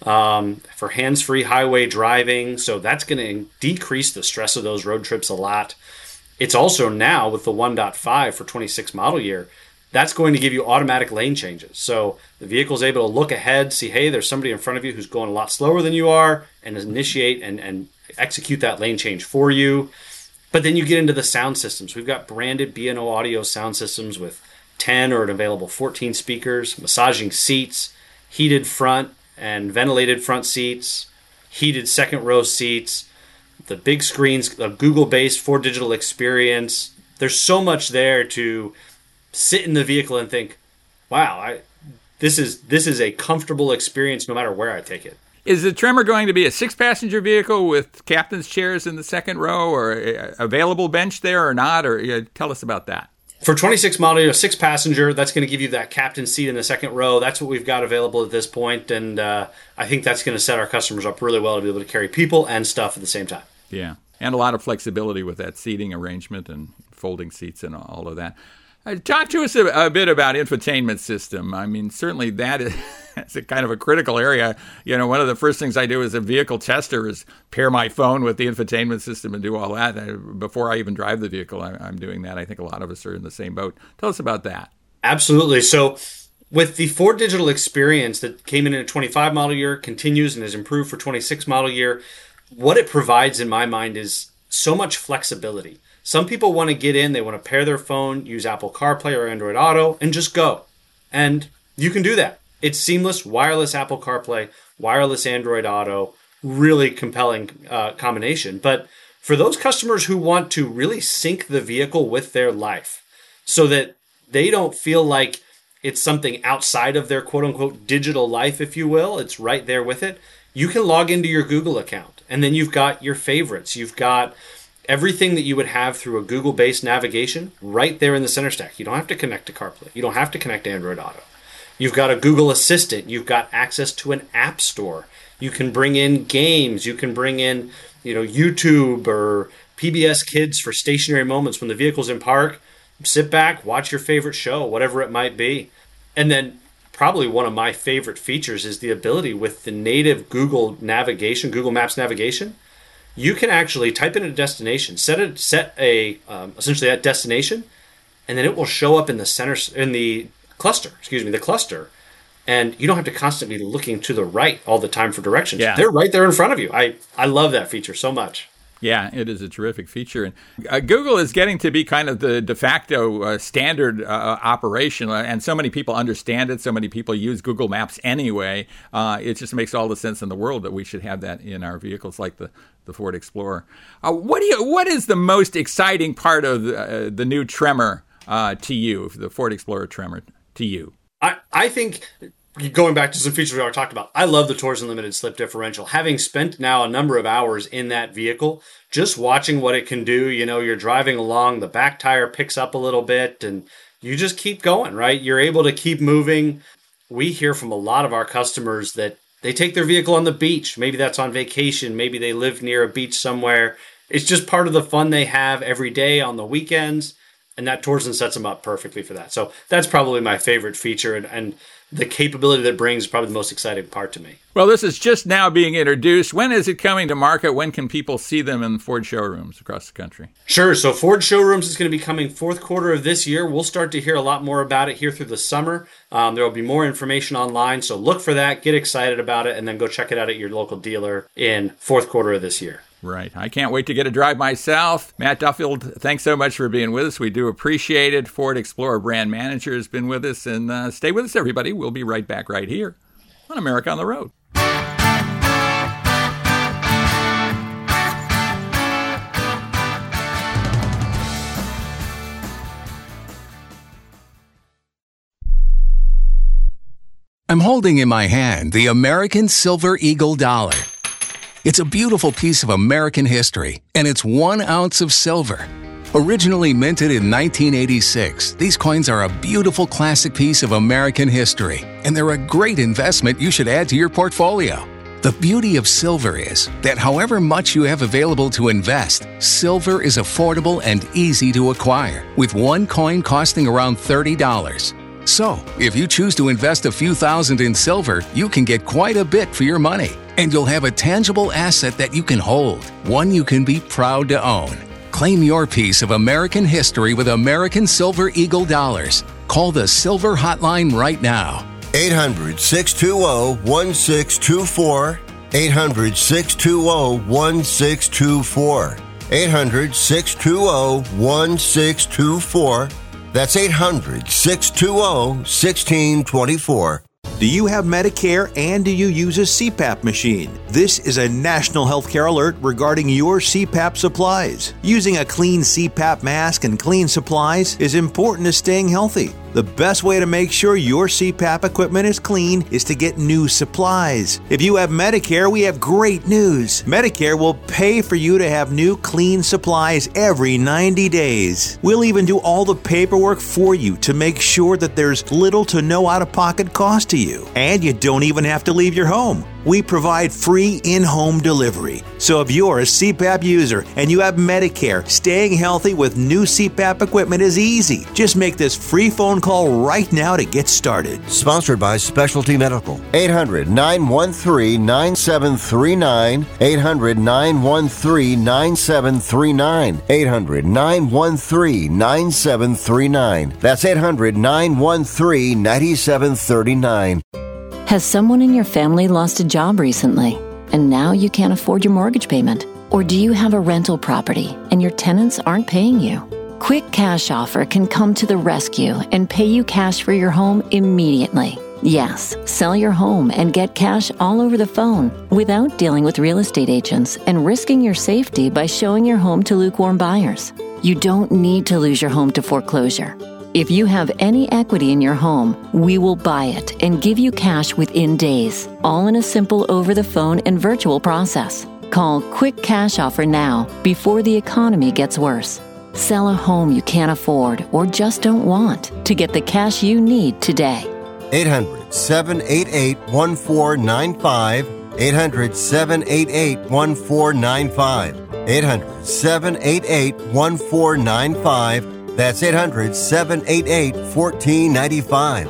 um, for hands-free highway driving. So that's going to decrease the stress of those road trips a lot. It's also now with the one point five for twenty-six model year, that's going to give you automatic lane changes. So the vehicle's able to look ahead, see, hey, there's somebody in front of you who's going a lot slower than you are, and initiate and, and execute that lane change for you. But then you get into the sound systems. We've got branded B and O audio sound systems with ten or an available fourteen speakers, massaging seats, heated front and ventilated front seats, heated second row seats, the big screens, a Google-based Ford Digital Experience. There's so much there to sit in the vehicle and think, wow, I, this is this is a comfortable experience no matter where I take it. Is the Tremor going to be a six-passenger vehicle with captain's chairs in the second row, or a available bench there or not? Or uh, tell us about that. For twenty-six model year, six passenger, that's going to give you that captain's seat in the second row. That's what we've got available at this point, and uh, I think that's going to set our customers up really well to be able to carry people and stuff at the same time. Yeah, and a lot of flexibility with that seating arrangement and folding seats and all of that. Uh, talk to us a, a bit about infotainment system. I mean, certainly that is it's a kind of a critical area. You know, one of the first things I do as a vehicle tester is pair my phone with the infotainment system and do all that. I, before I even drive the vehicle, I, I'm doing that. I think a lot of us are in the same boat. Tell us about that. Absolutely. So with the Ford Digital Experience that came in in a twenty-five model year, continues and has improved for twenty-six model year, what it provides in my mind is so much flexibility. Some people want to get in, they want to pair their phone, use Apple CarPlay or Android Auto, and just go. And you can do that. It's seamless, wireless Apple CarPlay, wireless Android Auto, really compelling uh, combination. But for those customers who want to really sync the vehicle with their life so that they don't feel like it's something outside of their quote-unquote digital life, if you will, it's right there with it, you can log into your Google account. And then you've got your favorites. You've got everything that you would have through a Google-based navigation right there in the center stack. You don't have to connect to CarPlay. You don't have to connect to Android Auto. You've got a Google Assistant. You've got access to an app store. You can bring in games. You can bring in, you know, YouTube or P B S Kids for stationary moments when the vehicle's in park. Sit back, watch your favorite show, whatever it might be. And then probably one of my favorite features is the ability with the native Google navigation, Google Maps navigation, you can actually type in a destination, set a set a um, essentially that destination, and then it will show up in the center in the cluster. Excuse me, the cluster, and you don't have to constantly be looking to the right all the time for directions. Yeah. They're right there in front of you. I I love that feature so much. Yeah, it is a terrific feature. And uh, Google is getting to be kind of the de facto uh, standard uh, operation, and so many people understand it. So many people use Google Maps anyway. Uh, it just makes all the sense in the world that we should have that in our vehicles like the, the Ford Explorer. Uh, what do you? What is the most exciting part of the, uh, the new Tremor uh, to you, the Ford Explorer Tremor to you? I, I think... Going back to some features we already talked about, I love the Torsen Limited slip differential. Having spent now a number of hours in that vehicle, just watching what it can do, you know, you're driving along, the back tire picks up a little bit, and you just keep going, right? You're able to keep moving. We hear from a lot of our customers that they take their vehicle on the beach. Maybe that's on vacation. Maybe they live near a beach somewhere. It's just part of the fun they have every day on the weekends, and that Torsen sets them up perfectly for that. So that's probably my favorite feature, and, and the capability that it brings is probably the most exciting part to me. Well, this is just now being introduced. When is it coming to market? When can people see them in Ford showrooms across the country? Sure. So Ford showrooms is going to be coming fourth quarter of this year. We'll start to hear a lot more about it here through the summer. Um, there will be more information online. So look for that, get excited about it, and then go check it out at your local dealer in fourth quarter of this year. Right. I can't wait to get a drive myself. Matt Duffield, thanks so much for being with us. We do appreciate it. Ford Explorer brand manager has been with us. And uh, stay with us, everybody. We'll be right back right here on America on the Road. I'm holding in my hand the American Silver Eagle dollar. It's a beautiful piece of American history, and it's one ounce of silver. Originally minted in nineteen eighty-six, these coins are a beautiful classic piece of American history, and they're a great investment you should add to your portfolio. The beauty of silver is that however much you have available to invest, silver is affordable and easy to acquire, with one coin costing around thirty dollars. So, if you choose to invest a few thousand in silver, you can get quite a bit for your money, and you'll have a tangible asset that you can hold, one you can be proud to own. Claim your piece of American history with American Silver Eagle dollars. Call the Silver Hotline right now. eight hundred, six two zero, one six two four. eight hundred, six two zero, one six two four. eight hundred, six two zero, one six two four. That's eight hundred, six two zero, one six two four. Do you have Medicare and do you use a C PAP machine? This is a national healthcare alert regarding your C PAP supplies. Using a clean C PAP mask and clean supplies is important to staying healthy. The best way to make sure your C PAP equipment is clean is to get new supplies. If you have Medicare, we have great news. Medicare will pay for you to have new clean supplies every ninety days. We'll even do all the paperwork for you to make sure that there's little to no out-of-pocket cost to you. And you don't even have to leave your home. We provide free in-home delivery. So if you're a C PAP user and you have Medicare, staying healthy with new C PAP equipment is easy. Just make this free phone call right now to get started. Sponsored by Specialty Medical. eight hundred, nine one three, nine seven three nine. eight hundred, nine one three, nine seven three nine. eight hundred, nine one three, nine seven three nine. That's eight hundred, nine one three, nine seven three nine. Has someone in your family lost a job recently, and now you can't afford your mortgage payment? Or do you have a rental property and your tenants aren't paying you? Quick Cash Offer can come to the rescue and pay you cash for your home immediately. Yes, sell your home and get cash all over the phone without dealing with real estate agents and risking your safety by showing your home to lukewarm buyers. You don't need to lose your home to foreclosure. If you have any equity in your home, we will buy it and give you cash within days, all in a simple over-the-phone and virtual process. Call Quick Cash Offer now before the economy gets worse. Sell a home you can't afford or just don't want to get the cash you need today. eight hundred, seven eight eight, one four nine five. eight hundred, seven eight eight, one four nine five. eight hundred, seven eight eight, one four nine five. That's eight hundred, seven eight eight, one four nine five.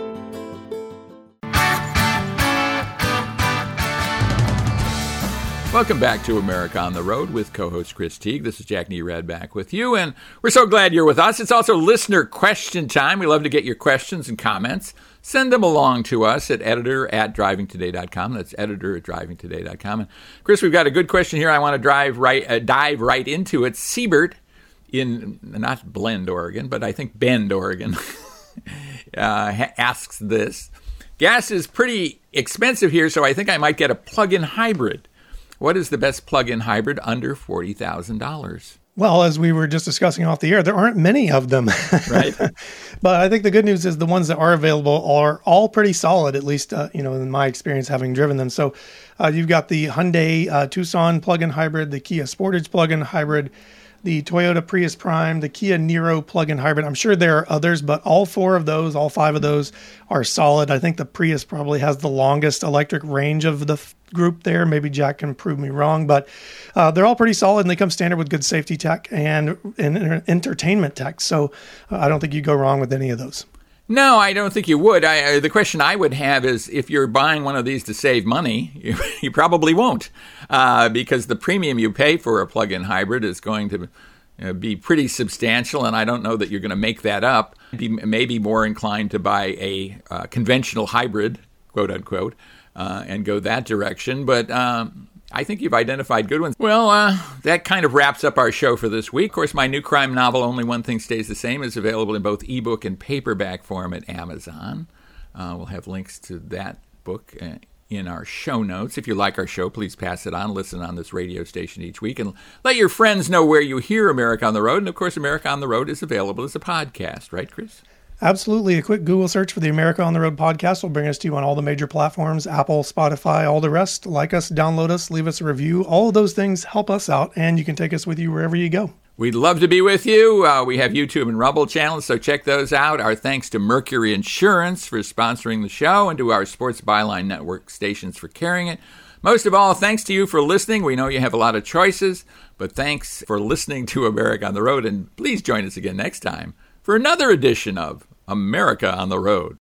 Welcome back to America on the Road with co-host Chris Teague. This is Jack Nerad back with you, and we're so glad you're with us. It's also listener question time. We love to get your questions and comments. Send them along to us at editor at driving today dot com. That's editor at driving today dot com. And Chris, we've got a good question here. I want to drive right, uh, dive right into it. Siebert in not Blend, Oregon, but I think Bend, Oregon, uh, asks this. Gas is pretty expensive here, so I think I might get a plug-in hybrid. What is the best plug-in hybrid under forty thousand dollars? Well, as we were just discussing off the air, there aren't many of them. Right. But I think the good news is the ones that are available are all pretty solid, at least, uh, you know, in my experience having driven them. So uh, you've got the Hyundai uh, Tucson plug-in hybrid, the Kia Sportage plug-in hybrid, the Toyota Prius Prime, the Kia Niro plug-in hybrid. I'm sure there are others, but all four of those, all five of those are solid. I think the Prius probably has the longest electric range of the f- group there. Maybe Jack can prove me wrong, but uh, they're all pretty solid, and they come standard with good safety tech and, and entertainment tech. So uh, I don't think you go wrong with any of those. No, I don't think you would. I, uh, the question I would have is if you're buying one of these to save money, you, you probably won't, uh, because the premium you pay for a plug-in hybrid is going to uh, be pretty substantial, and I don't know that you're going to make that up. Be maybe more inclined to buy a uh, conventional hybrid, quote unquote, uh, and go that direction. But um, I think you've identified good ones. Well, uh, that kind of wraps up our show for this week. Of course, my new crime novel, Only One Thing Stays the Same, is available in both ebook and paperback form at Amazon. Uh, we'll have links to that book uh, in our show notes. If you like our show, please pass it on. Listen on this radio station each week and let your friends know where you hear America on the Road. And, of course, America on the Road is available as a podcast. Right, Chris? Absolutely. A quick Google search for the America on the Road podcast will bring us to you on all the major platforms, Apple, Spotify, all the rest. Like us, download us, leave us a review. All of those things help us out, and you can take us with you wherever you go. We'd love to be with you. Uh, we have YouTube and Rumble channels, so check those out. Our thanks to Mercury Insurance for sponsoring the show and to our Sports Byline Network stations for carrying it. Most of all, thanks to you for listening. We know you have a lot of choices, but thanks for listening to America on the Road, and please join us again next time for another edition of America on the Road.